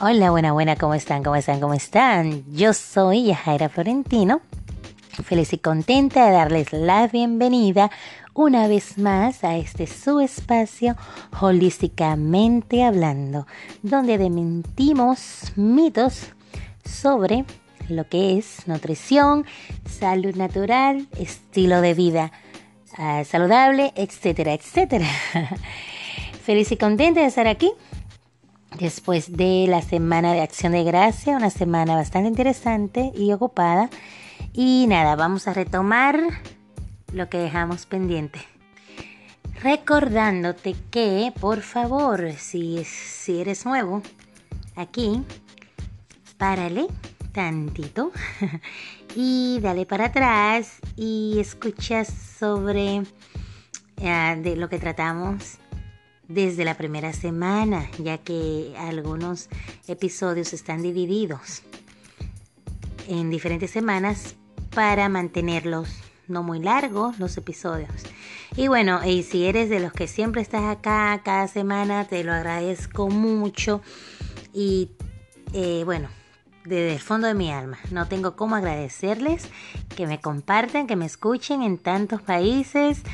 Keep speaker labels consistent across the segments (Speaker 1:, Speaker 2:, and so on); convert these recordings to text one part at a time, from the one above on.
Speaker 1: Hola, buena, ¿cómo están? ¿Cómo están? Yo soy Yajaira Florentino, feliz y contenta de darles la bienvenida una vez más a este su espacio Holísticamente Hablando, donde desmentimos mitos sobre lo que es nutrición, salud natural, estilo de vida saludable, etcétera, etcétera. Feliz y contenta de estar aquí. Después de la semana de Acción de Gracia, una semana bastante interesante y ocupada. Y nada, vamos a retomar lo que dejamos pendiente. Recordándote que, por favor, si eres nuevo aquí, párale tantito y dale para atrás y escucha sobre de lo que tratamos desde la primera semana, ya que algunos episodios están divididos en diferentes semanas para mantenerlos no muy largos los episodios. Y bueno, y si eres de los que siempre estás acá cada semana, te lo agradezco mucho y bueno, desde el fondo de mi alma, no tengo cómo agradecerles que me compartan, que me escuchen en tantos países.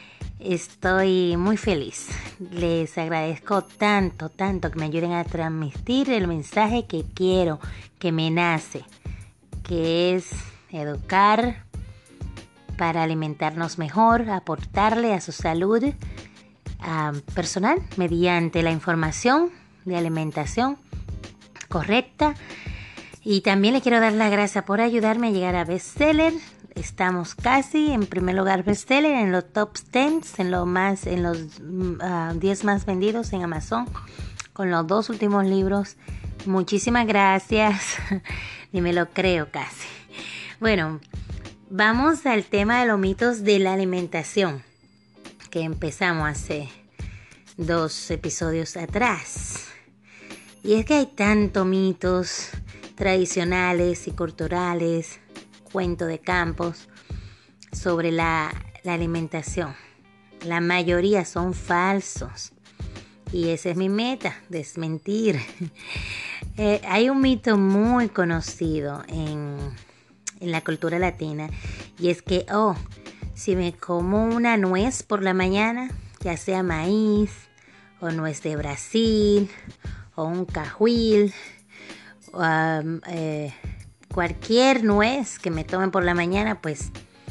Speaker 1: Estoy muy feliz. Les agradezco tanto que me ayuden a transmitir el mensaje que quiero, que me nace, que es educar para alimentarnos mejor, aportarle a su salud personal mediante la información de alimentación correcta. Y también le quiero dar las gracias por ayudarme a llegar a bestseller. Estamos casi en primer lugar bestseller, en los top 10, en los 10 más vendidos en Amazon, con los 2 últimos libros. Muchísimas gracias. Ni me lo creo casi. Bueno, vamos al tema de los mitos de la alimentación, que empezamos hace 2 episodios atrás. Y es que hay tantos mitos tradicionales y culturales, cuento de campos sobre la alimentación. La mayoría son falsos y esa es mi meta, desmentir. Hay un mito muy conocido en la cultura latina y es que, si me como una nuez por la mañana, ya sea maíz o nuez de Brasil o un cajuil, cualquier nuez que me tomen por la mañana, pues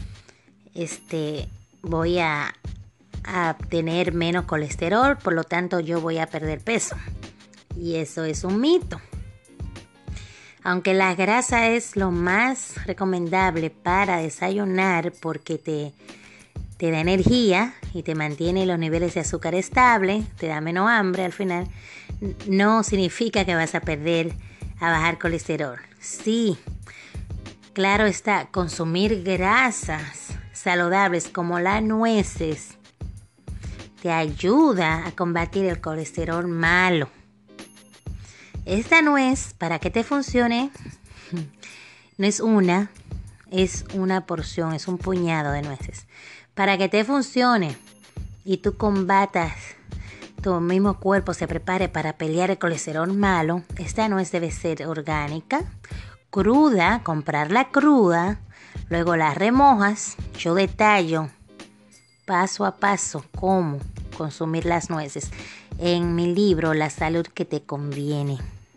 Speaker 1: voy a tener menos colesterol, por lo tanto yo voy a perder peso. Y eso es un mito. Aunque la grasa es lo más recomendable para desayunar porque te da energía y te mantiene los niveles de azúcar estable, te da menos hambre al final, no significa que vas a bajar colesterol. Sí, claro está, consumir grasas saludables como las nueces te ayuda a combatir el colesterol malo. Esta nuez, para que te funcione, no es una, es una porción, es un puñado de nueces. Para que te funcione y tú combatas, tu mismo cuerpo se prepare para pelear el colesterol malo, esta nuez debe ser orgánica, cruda, comprarla cruda, luego la remojas. Yo detallo paso a paso cómo consumir las nueces en mi libro La salud que te conviene.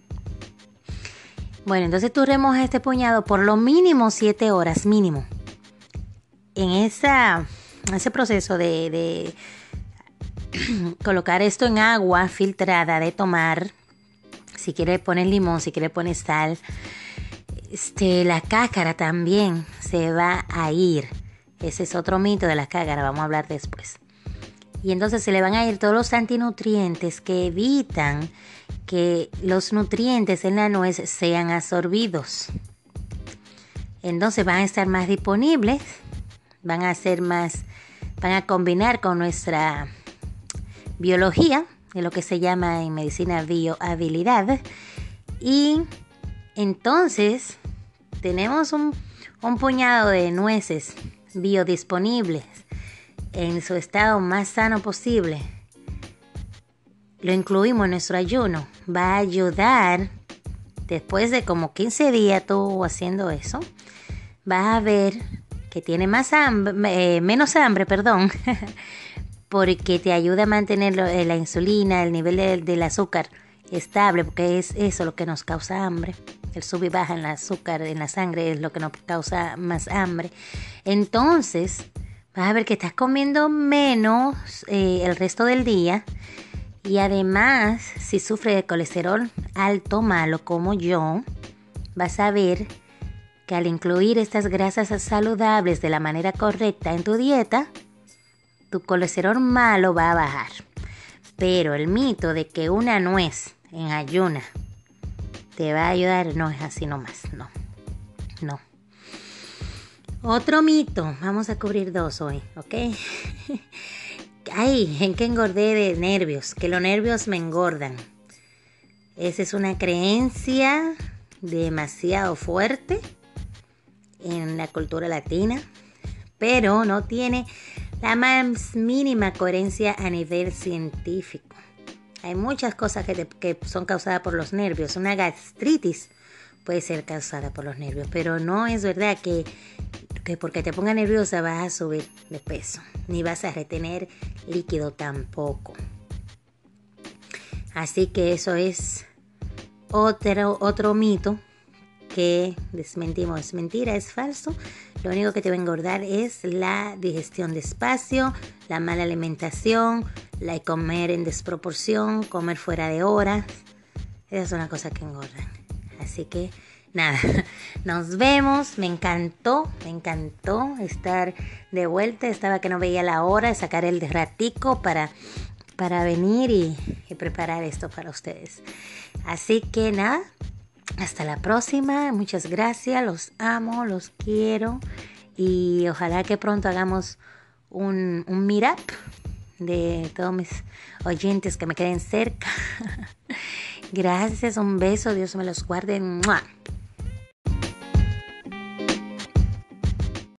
Speaker 1: Bueno, entonces tú remojas este puñado por lo mínimo 7 horas, mínimo. En ese proceso de colocar esto en agua filtrada de tomar, si quieres poner limón, si quieres poner sal, la cáscara también se va a ir. Ese es otro mito de la cáscara, vamos a hablar después. Y entonces se le van a ir todos los antinutrientes que evitan que los nutrientes en la nuez sean absorbidos. Entonces van a estar más disponibles, van a combinar con nuestra biología, de lo que se llama en medicina biohabilidad. Y entonces tenemos un puñado de nueces biodisponibles en su estado más sano posible. Lo incluimos en nuestro ayuno. Va a ayudar después de como 15 días tú haciendo eso, vas a ver que tiene menos hambre, perdón, porque te ayuda a mantener la insulina, el nivel del azúcar estable, porque es eso lo que nos causa hambre. El sub y baja en el azúcar en la sangre es lo que nos causa más hambre. Entonces, vas a ver que estás comiendo menos el resto del día. Y además, si sufres de colesterol alto, malo, como yo, vas a ver que al incluir estas grasas saludables de la manera correcta en tu dieta, tu colesterol malo va a bajar. Pero el mito de que una nuez en ayuna te va a ayudar no es así nomás, no. Otro mito, vamos a cubrir 2 hoy, ¿ok? Ay, en que engordé de nervios, que los nervios me engordan. Esa es una creencia demasiado fuerte en la cultura latina, pero no tiene la más mínima coherencia a nivel científico. Hay muchas cosas que son causadas por los nervios. Una gastritis puede ser causada por los nervios, pero no es verdad que porque te ponga nerviosa vas a subir de peso, ni vas a retener líquido tampoco. Así que eso es otro mito que desmentimos. Es mentira, es falso. Lo único que te va a engordar es la digestión despacio, la mala alimentación, la comer en desproporción, comer fuera de horas. Esas son las cosas que engordan. Así que nada, nos vemos. Me encantó estar de vuelta. Estaba que no veía la hora de sacar el ratico para venir y preparar esto para ustedes. Así que nada, hasta la próxima. Muchas gracias, los amo, los quiero y ojalá que pronto hagamos un meetup de todos mis oyentes que me queden cerca. Gracias, un beso, Dios me los guarde. ¡Mua!